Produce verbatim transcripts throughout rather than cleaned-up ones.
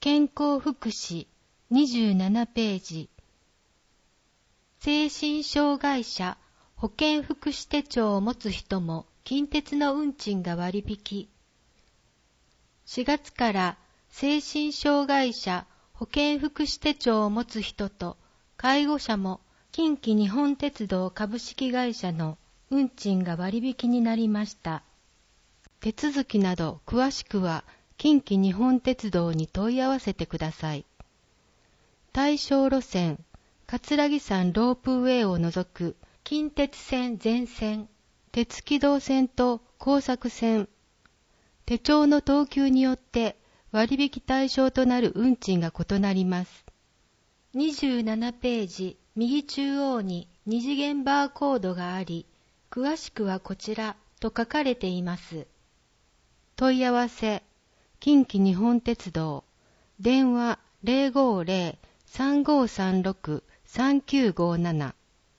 健康福祉にじゅうななページ。精神障害者保健福祉手帳を持つ人も近鉄の運賃が割引。しがつから精神障害者保健福祉手帳を持つ人と介護者も近畿日本鉄道株式会社の運賃が割引になりました。手続きなど詳しくは近畿日本鉄道に問い合わせてください。対象路線、葛城山ロープウェイを除く近鉄線全線、鉄軌道線と工作線、手帳の等級によって割引対象となる運賃が異なります。にじゅうななページ右中央に二次元バーコードがあり、詳しくはこちらと書かれています。問い合わせ、近畿日本鉄道、電話 ゼロごーゼロ さんごーさんろく さんきゅうごーなな。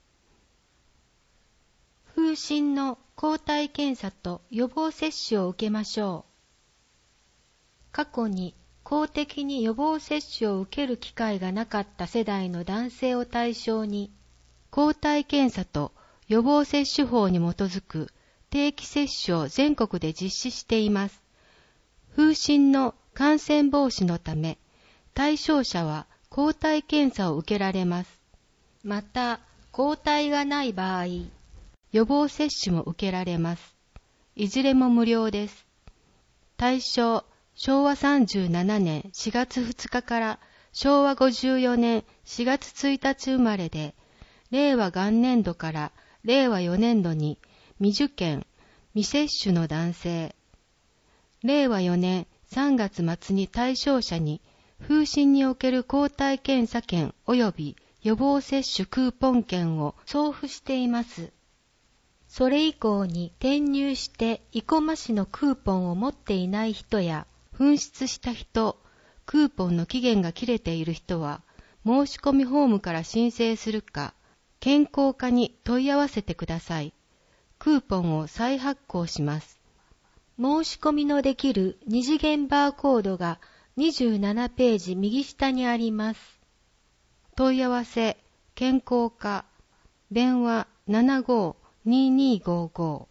風疹の抗体検査と予防接種を受けましょう。過去に公的に予防接種を受ける機会がなかった世代の男性を対象に、抗体検査と予防接種法に基づく定期接種を全国で実施しています。風疹の感染防止のため、対象者は抗体検査を受けられます。また、抗体がない場合、予防接種も受けられます。いずれも無料です。対象、しょうわさんじゅうななねんしがつふつかからしょうわごじゅうよねんしがつついたち生まれで、令和元年度から令和よねんどに未受験、未接種の男性、令和よねんさんがつ末に対象者に風疹における抗体検査券及び予防接種クーポン券を送付しています。それ以降に転入して生駒市のクーポンを持っていない人や紛失した人、クーポンの期限が切れている人は申し込みフォームから申請するか、健康課に問い合わせてください。クーポンを再発行します。申し込みのできる二次元バーコードがにじゅうななページ右下にあります。問い合わせ、健康課、電話 ななごーにーにーごーご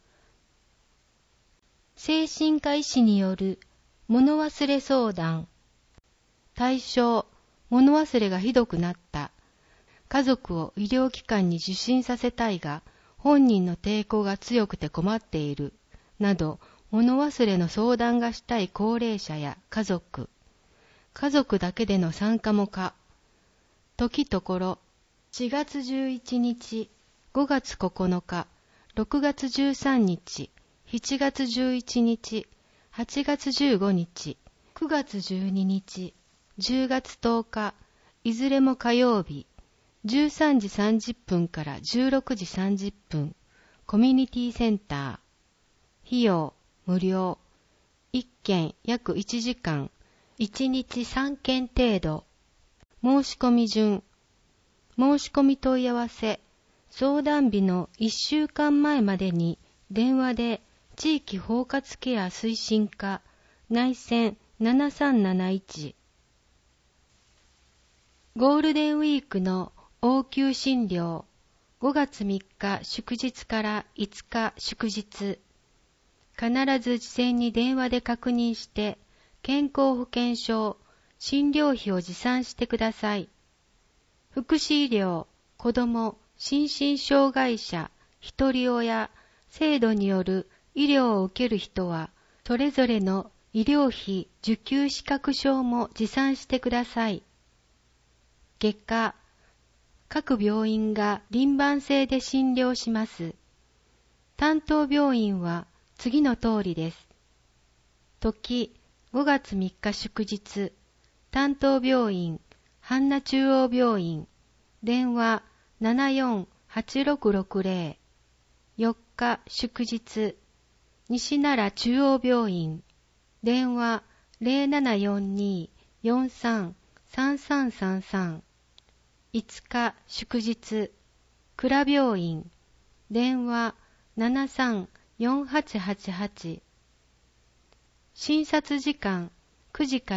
ー。精神科医師による物忘れ相談。対象、物忘れがひどくなった。家族を医療機関に受診させたいが、本人の抵抗が強くて困っている。など、物忘れの相談がしたい高齢者や家族。家族だけでの参加も可。時ところ、しがつじゅういちにち、ごがつここのか、ろくがつじゅうさんにち、しちがつじゅういちにち、はちがつじゅうごにち、くがつじゅうににち、じゅうがつとおか、いずれも火曜日、じゅうさんじさんじゅっぷんからじゅうろくじさんじゅっぷん、コミュニティセンター。費用、無料。いっけん約いちじかん、いちにちさんけん程度。申し込み順。申し込み問い合わせ。相談日のいっしゅうかんまえまでに電話で地域包括ケア推進課内線ななさんなないち。ゴールデンウィークの応急診療。ごがつみっか祝日からいつか祝日。必ず事前に電話で確認して健康保険証、診療費を持参してください。福祉医療、子ども、心身障害者、ひとり親、制度による医療を受ける人は、それぞれの医療費受給資格証も持参してください。結果、各病院が輪番制で診療します。担当病院は次の通りです。時、ごがつみっか祝日、担当病院、阪奈中央病院、電話 ななよんはちろくろくぜろ。よっか祝日、西奈良中央病院、電話 ゼロななよんにーよんさんさんさんさんさん。いつか祝日、倉病院、電話 ななさんよんはちはちはち。診察時間くじから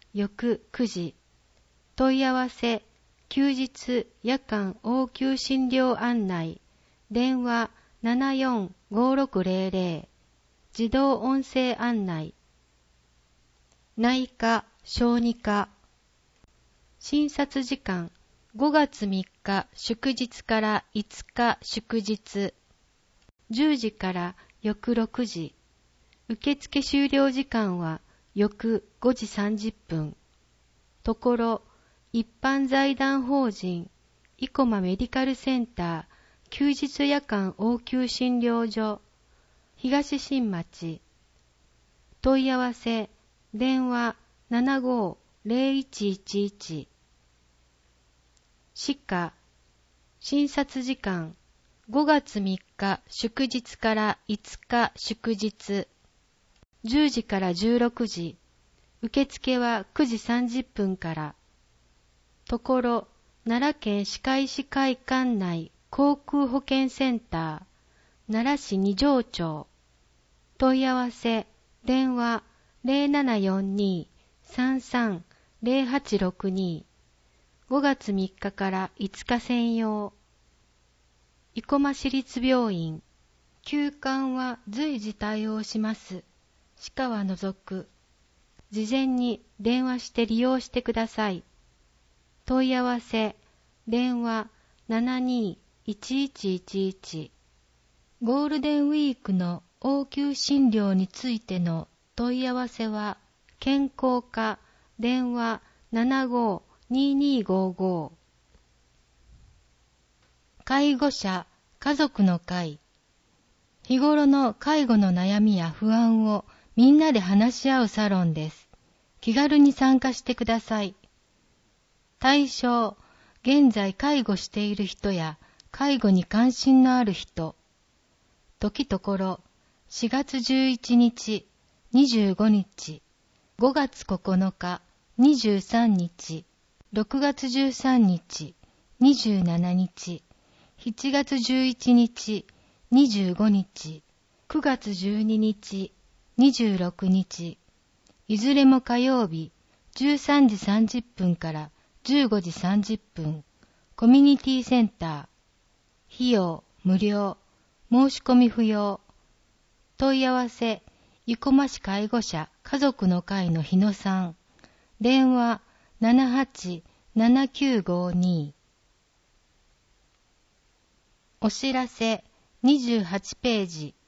翌くじ。問い合わせ、休日夜間応急診療案内、電話 ななよんごろくぜろぜろ、自動音声案内。内科、小児科。診察時間、ごがつみっか祝日からいつか祝日、じゅうじから翌ろくじ。受付終了時間は翌ごじさんじゅっぷん。ところ、一般財団法人生駒メディカルセンター休日夜間応急診療所東新町。問い合わせ電話 ななごーぜろいちいちいち。歯科診察時間ごがつみっか祝日からいつか祝日、じゅうじからじゅうろくじ。受付はくじさんじゅっぷんから。ところ、奈良県歯科医師会館内航空保健センター奈良市二条町。問い合わせ電話 ゼロななよんに さんさん ゼロはちろくに。ごがつみっかからいつか専用。生駒市立病院。休館は随時対応します。歯科は除く。事前に電話して利用してください。問い合わせ電話 ななにーいちいちいちいち。ゴールデンウィークの応急診療についての問い合わせは健康課電話 ななごーにーにーごーごー。介護者家族の会。日頃の介護の悩みや不安をみんなで話し合うサロンです。気軽に参加してください。対象、現在介護している人や介護に関心のある人。時ところ、しがつじゅういちにち、にじゅうごにち、ごがつここのか、にじゅうさんにち、ろくがつじゅうさんにち、にじゅうしちにち、しちがつじゅういちにち、にじゅうごにち、くがつじゅうににち、にじゅうろくにち、いずれも火曜日、じゅうさんじさんじゅっぷんからじゅうごじさんじゅっぷん、コミュニティセンター。費用無料、申し込み不要。問い合わせ、生駒市介護者家族の会の日野さん。電話 ななはちななきゅうごに。お知らせにじゅうはちページ。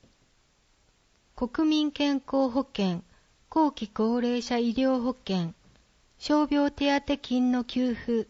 国民健康保険、後期高齢者医療保険、傷病手当金の給付。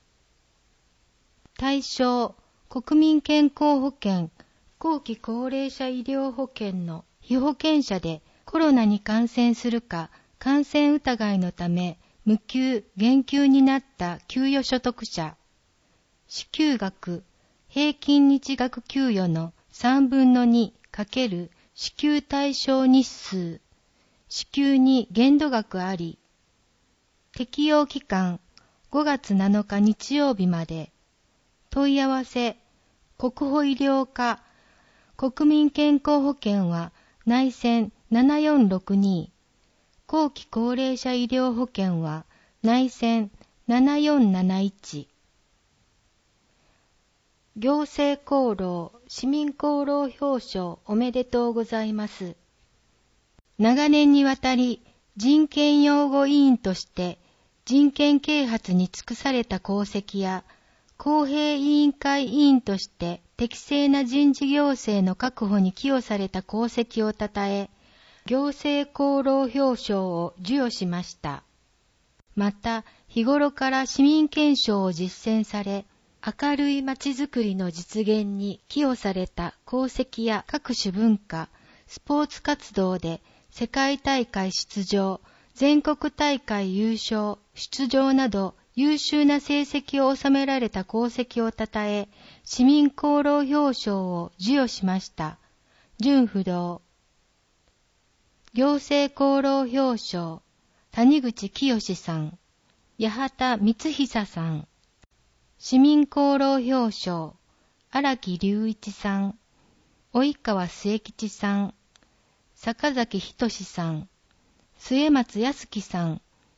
対象、国民健康保険、後期高齢者医療保険の被保険者でコロナに感染するか感染疑いのため無給・減給になった給与所得者。支給額、平均日額給与のさんぶんのに×支給対象日数。支給に限度額あり。適用期間、ごがつなのか日曜日まで。問い合わせ、国保医療課、国民健康保険は内線ななよんろくに、後期高齢者医療保険は内線ななよんなないち。行政功労、市民功労表彰おめでとうございます。長年にわたり人権擁護委員として人権啓発に尽くされた功績や、公平委員会委員として適正な人事行政の確保に寄与された功績をたたえ、行政功労表彰を授与しました。また、日頃から市民憲章を実践され、明るいまちづくりの実現に寄与された功績や各種文化、スポーツ活動で世界大会出場、全国大会優勝、出場など優秀な成績を収められた功績をたたえ、市民功労表彰を授与しました。順不動。行政功労表彰、谷口清さん、八幡光久さん。市民功労表彰、荒木隆一さん、及川末吉さん、坂崎仁さん、末松康樹さん、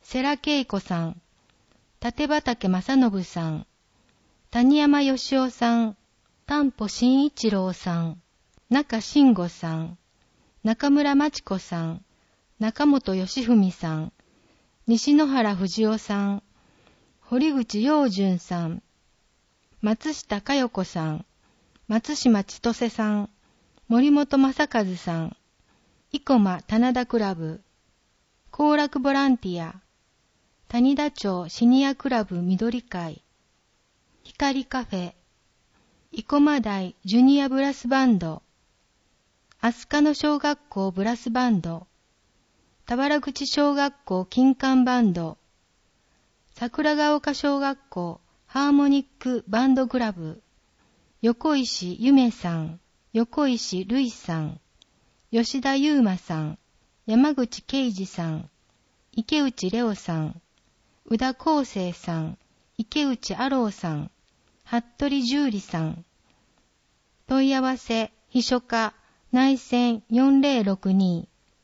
世良恵子さん、立畠正信さん、谷山義夫さん、丹保真一郎さん、中慎吾さん、中村真知子さん、中本義文さん、西野原藤夫さん、堀口洋純さん、松下佳代子さん、松島千歳さん、森本正和さん、生駒棚田クラブ、行楽ボランティア、谷田町シニアクラブ緑会、光カフェ、生駒台ジュニアブラスバンド、飛鳥野小学校ブラスバンド、田原口小学校金管バンド、桜ヶ丘小学校ハーモニックバンドクラブ、横石ゆめさん、横石るいさん、吉田優馬さん、山口圭二さん、池内レオさん、宇田康生さん、池内アローさん、服部十里さん。問い合わせ秘書課内線よんぜろろくに。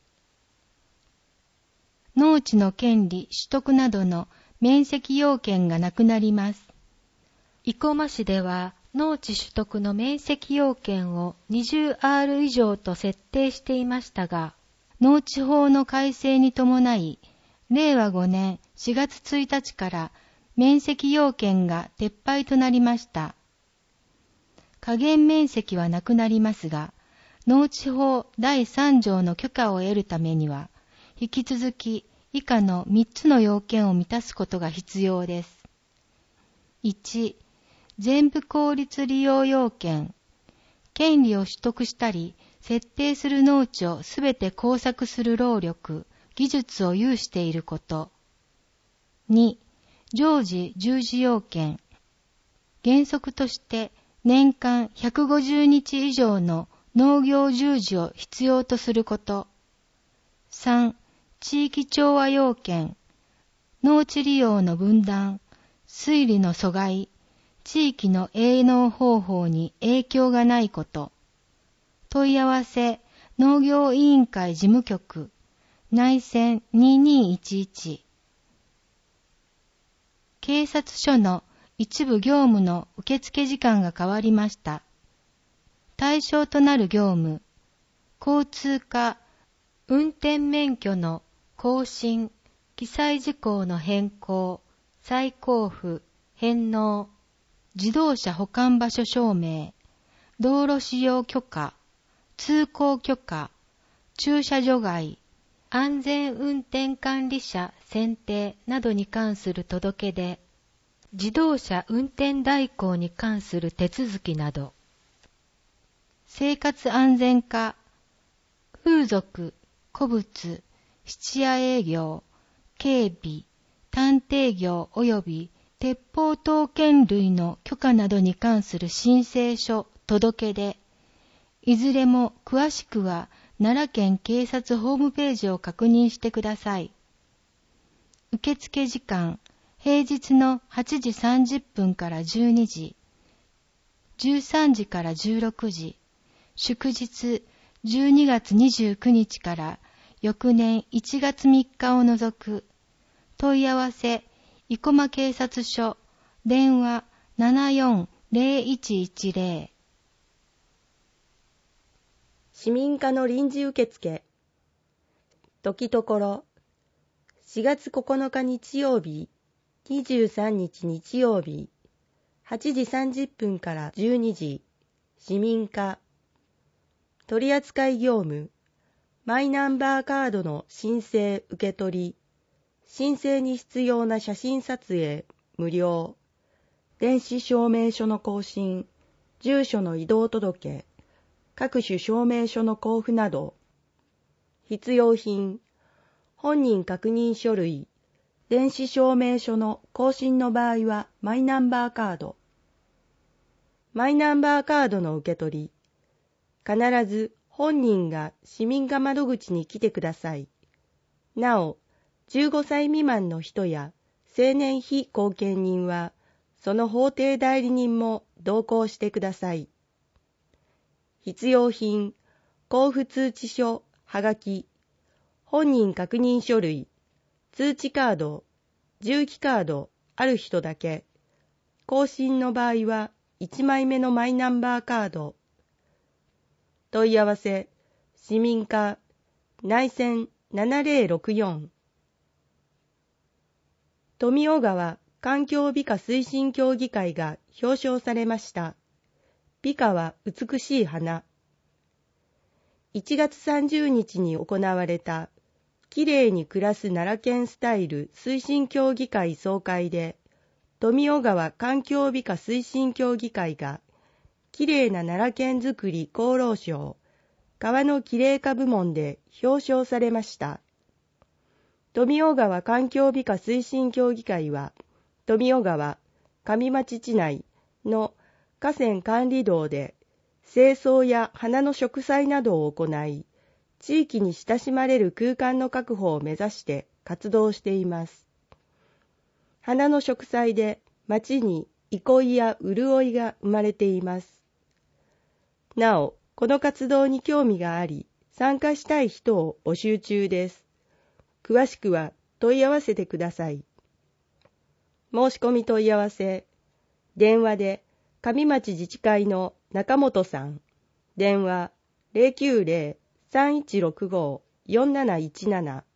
農地の権利取得などの免責要件がなくなります。生駒市では農地取得の免責要件を にじゅうアール 以上と設定していましたが、農地法の改正に伴い、れいわごねんしがつついたちから免責要件が撤廃となりました。下限面積はなくなりますが、農地法だいさんじょうの許可を得るためには、引き続き以下のみっつの要件を満たすことが必要です。いち、全部効率利用要件。権利を取得したり、設定する農地をすべて工作する労力、技術を有していること。に、常時従事要件。原則として年間ひゃくごじゅうにち以上の農業従事を必要とすること。さん、地域調和要件。農地利用の分断、水利の阻害、地域の営農方法に影響がないこと。問い合わせ農業委員会事務局内線ににいちいち。警察署の一部業務の受付時間が変わりました。対象となる業務、交通課、運転免許の更新、記載事項の変更、再交付、返納、自動車保管場所証明、道路使用許可、通行許可、駐車除外、安全運転管理者選定などに関する届け出、自動車運転代行に関する手続きなど、生活安全課、風俗、古物、質屋営業、警備、探偵業及び鉄砲刀剣類の許可などに関する申請書、届け出、いずれも詳しくは奈良県警察ホームページを確認してください。受付時間、平日のはちじさんじゅっぷんからじゅうにじ、じゅうさんじからじゅうろくじ、祝日じゅうにがつにじゅうくにちから翌年いちがつみっかを除く。問い合わせ生駒警察署、電話 ななよんぜろいちいちぜろ。 市民課の臨時受付。時ところ、しがつここのか日曜日、にじゅうさんにち日曜日、はちじさんじゅっぷんからじゅうにじ、市民課。取扱業務、マイナンバーカードの申請受け取り、申請に必要な写真撮影無料、電子証明書の更新、住所の移動届、各種証明書の交付など、必要品、本人確認書類、電子証明書の更新の場合はマイナンバーカード。マイナンバーカードの受け取り、必ず本人が市民課窓口に来てください。なお、じゅうごさい未満の人や成年非後見人は、その法定代理人も同行してください。必要品、交付通知書、はがき、本人確認書類、 通知カード、重機カードある人だけ。更新の場合はいちまいめのマイナンバーカード。問い合わせ、市民課、内線ななぜろろくよん。富尾川環境美化推進協議会が表彰されました。美化は美しい花。いちがつさんじゅうにちに行われた、きれいに暮らす奈良県スタイル推進協議会総会で、富尾川環境美化推進協議会が、きれいな奈良県づくり功労賞、川のきれい化部門で表彰されました。富尾川環境美化推進協議会は、富尾川、上町地内の河川管理道で、清掃や花の植栽などを行い、地域に親しまれる空間の確保を目指して活動しています。花の植栽で町に憩いや潤いが生まれています。なお、この活動に興味があり、参加したい人を募集中です。詳しくは問い合わせてください。申し込み問い合わせ、電話で上町自治会の中本さん、電話 ゼロきゅうゼロ さんいちろくご よんなないちなな。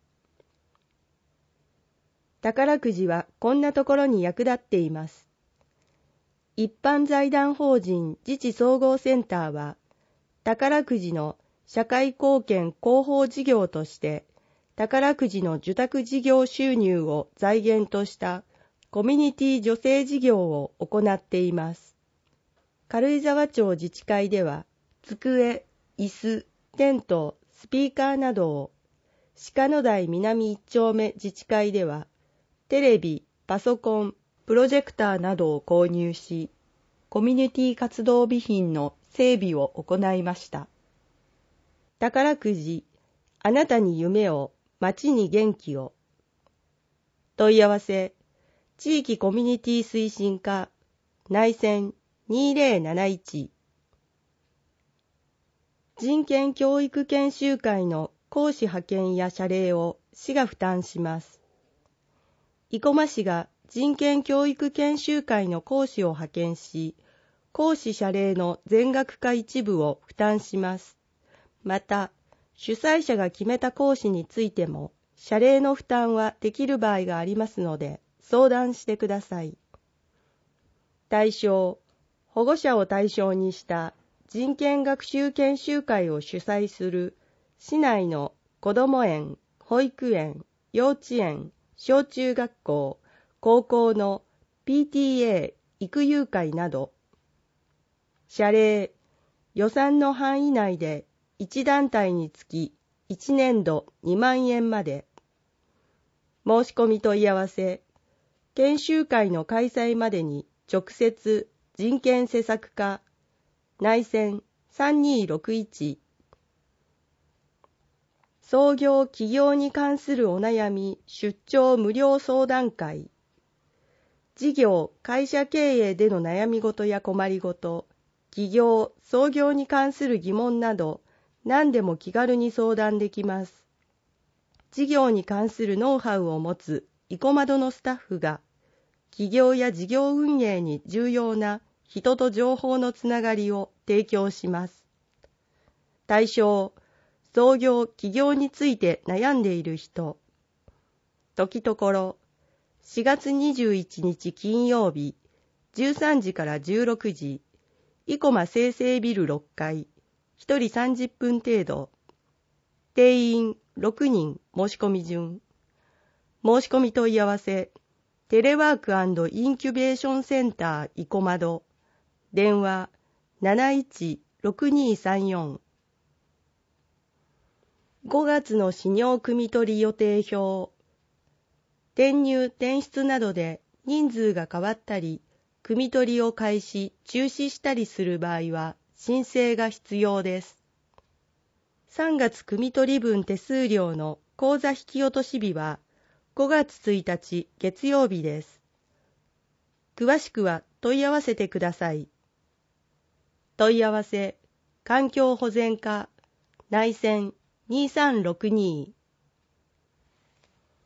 宝くじはこんなところに役立っています。一般財団法人自治総合センターは、宝くじの社会貢献広報事業として、宝くじの受託事業収入を財源としたコミュニティ助成事業を行っています。軽井沢町自治会では、机、椅子、テント、スピーカーなどを、鹿野台南一丁目自治会では、テレビ、パソコン、プロジェクターなどを購入し、コミュニティ活動備品の整備を行いました。宝くじ、あなたに夢を、町に元気を。問い合わせ、地域コミュニティ推進課、内線にぜろなないち。人権教育研修会の講師派遣や謝礼を市が負担します。生駒市が人権教育研修会の講師を派遣し、講師謝礼の全額か一部を負担します。また、主催者が決めた講師についても、謝礼の負担はできる場合がありますので、相談してください。対象、保護者を対象にした人権学習研修会を主催する市内のこども園、保育園、幼稚園、小中学校、高校の ピーティーエー 育遊会など、謝礼、予算の範囲内でいち団体につきいちねんどにまんえんまで。申し込み問い合わせ、研修会の開催までに直接人権施策課、内線さんにーろくいち。創業起業に関するお悩み出張無料相談会。事業・会社経営での悩み事や困りごと、起業・創業に関する疑問など、何でも気軽に相談できます。事業に関するノウハウを持つ生駒戸のスタッフが、起業や事業運営に重要な人と情報のつながりを提供します。対象、創業・起業について悩んでいる人。時ところ、しがつにじゅういちにち金曜日、じゅうさんじからじゅうろくじ、生駒生成ビルろっかい、ひとりさんじゅっぷん程度。定員ろくにん申し込み順。申し込み問い合わせ、テレワーク&インキュベーションセンター生駒戸。電話なないちろくにーさんよん。ごがつの始尿汲み取り予定表。転入・転出などで人数が変わったり、汲み取りを開始・中止したりする場合は申請が必要です。さんがつ汲み取り分手数料の口座引き落とし日はごがつついたち月曜日です。詳しくは問い合わせてください。問い合わせ、環境保全課、内線にーさんろくに。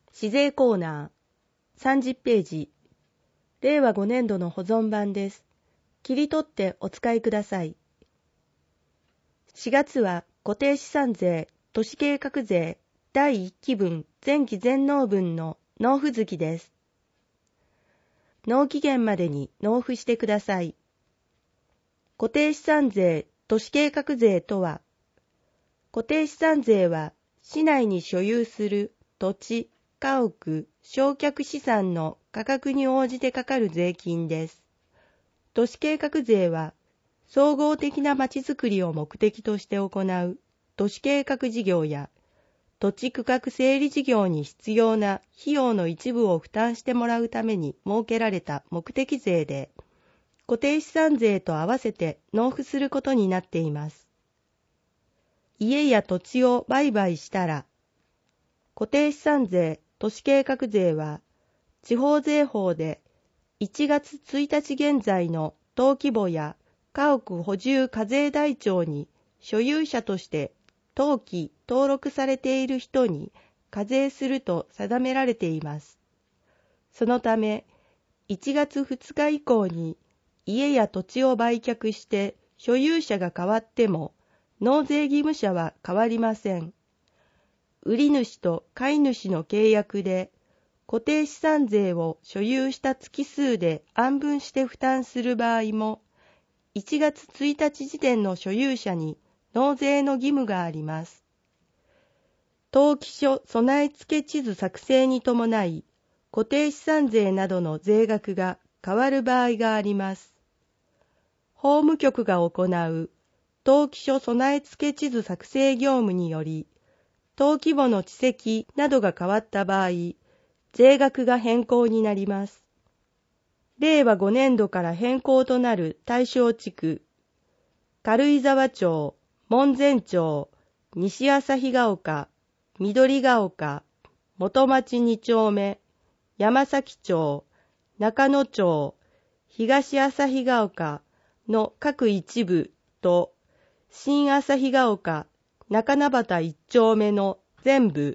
市税コーナー、さんじゅっページ、れいわごねんどの保存版です。切り取ってお使いください。しがつは固定資産税、都市計画税、だいいっき分、前期全納分の納付月です。納期限までに納付してください。固定資産税、都市計画税とは、固定資産税は市内に所有する土地、家屋、償却資産の価格に応じてかかる税金です。都市計画税は、総合的なまちづくりを目的として行う都市計画事業や、土地区画整理事業に必要な費用の一部を負担してもらうために設けられた目的税で、固定資産税と合わせて納付することになっています。家や土地を売買したら、固定資産税、都市計画税は、地方税法でいちがつついたち現在の登記簿や家屋補充課税台帳に所有者として登記・登録されている人に課税すると定められています。そのため、いちがつふつか以降に家や土地を売却して所有者が変わっても、納税義務者は変わりません。売り主と買い主の契約で、固定資産税を所有した月数で案分して負担する場合も、いちがつついたち時点の所有者に納税の義務があります。登記書備え付け地図作成に伴い、固定資産税などの税額が変わる場合があります。法務局が行う登記書備え付け地図作成業務により、登記簿の地籍などが変わった場合、税額が変更になります。れいわごねんどから変更となる対象地区、軽井沢町、門前町、西旭ヶ丘、緑ヶ丘、元町に丁目、山崎町、中野町、東旭ヶ丘の各一部と、新旭ヶ丘、中名端一丁目の全部。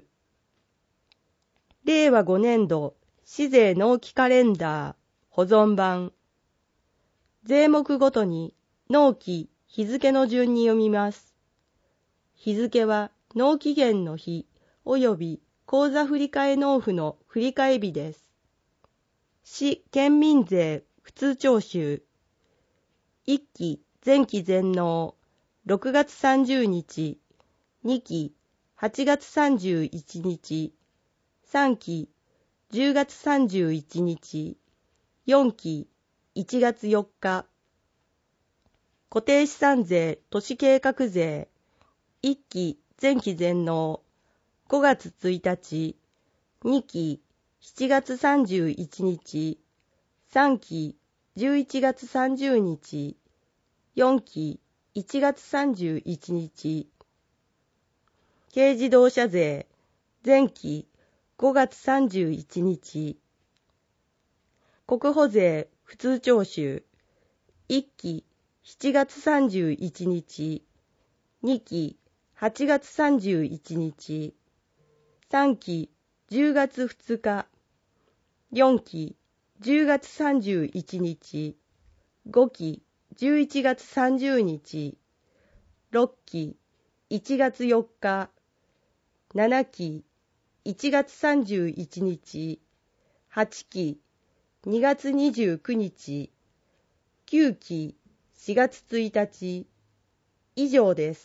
れいわごねんど市税納期カレンダー保存版。税目ごとに納期日付の順に読みます。日付は納期限の日及び口座振替納付の振替日です。市県民税普通徴収。いっき前期全納ろくがつさんじゅうにち。にきはちがつさんじゅういちにち、さんきじゅうがつさんじゅういちにち、よんきいちがつよっか。固定資産税都市計画税、いっき前期全納ごがつついたち、にきしちがつさんじゅういちにち、さんきじゅういちがつさんじゅうにち、よんきいちがつさんじゅういちにち。軽自動車税、前期ごがつさんじゅういちにち。国保税普通徴収、いっきしちがつさんじゅういちにち、にきはちがつさんじゅういちにち、さんきじゅうがつふつか、よんきじゅうがつさんじゅういちにち、ごきじゅういちがつさんじゅうにち、ろっきいちがつよっか、ななきいちがつさんじゅういちにち、はちきにがつにじゅうくにち、きゅうきしがつついたち、以上です。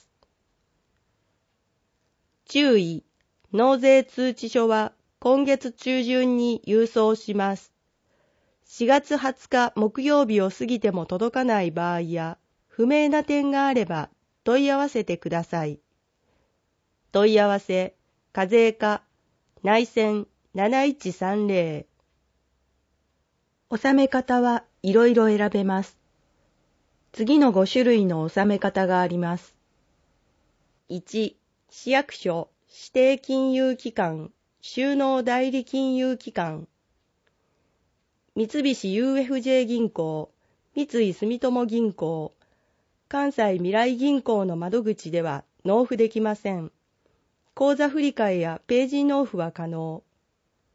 注意、納税通知書は今月中旬に郵送します。しがつはつか木曜日を過ぎても届かない場合や、不明な点があれば問い合わせてください。問い合わせ、課税課、内線なないちさんぜろ。納め方はいろいろ選べます。次のご種類の納め方があります。いち、市役所、指定金融機関、収納代理金融機関、三菱 ユーエフジェー 銀行、三井住友銀行、関西未来銀行の窓口では納付できません。口座振替やページ納付は可能。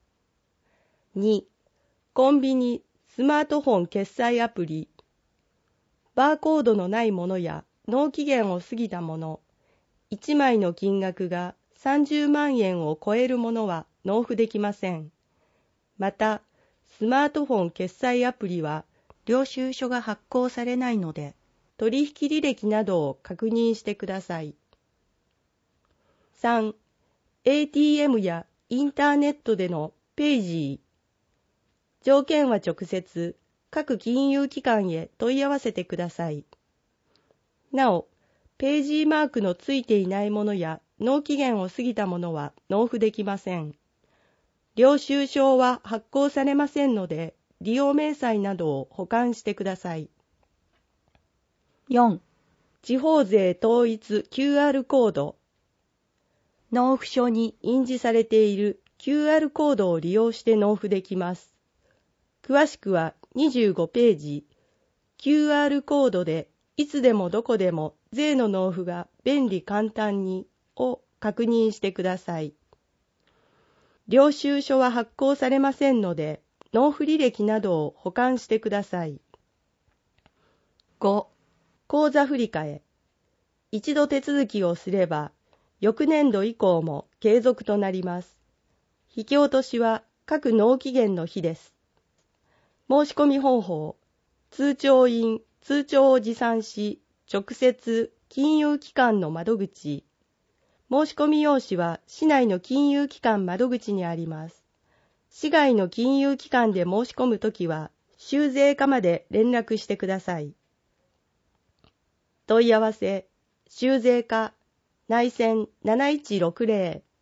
に、コンビニ、スマートフォン決済アプリ、バーコードのないものや納期限を過ぎたもの、いちまいの金額がさんじゅうまんえんを超えるものは納付できません。また、スマートフォン決済アプリは領収書が発行されないので、取引履歴などを確認してください。さん、エーティーエム やインターネットでのペイジー。条件は直接、各金融機関へ問い合わせてください。なお、ページーマークのついていないものや納期限を過ぎたものは納付できません。領収書は発行されませんので、利用明細などを保管してください。よん、地方税統一 キューアール コード。納付書に印字されている キューアール コードを利用して納付できます。詳しくはにじゅうごページ、キューアール コードでいつでもどこでも税の納付が便利簡単にを確認してください。領収書は発行されませんので、納付履歴などを保管してください。ご、口座振替。一度手続きをすれば、翌年度以降も継続となります。引き落としは各納期限の日です。申し込み方法、通帳印、通帳を持参し、直接金融機関の窓口。申し込み用紙は市内の金融機関窓口にあります。市外の金融機関で申し込むときは、州税課まで連絡してください。問い合わせ、州税課、内線なないちろくぜろ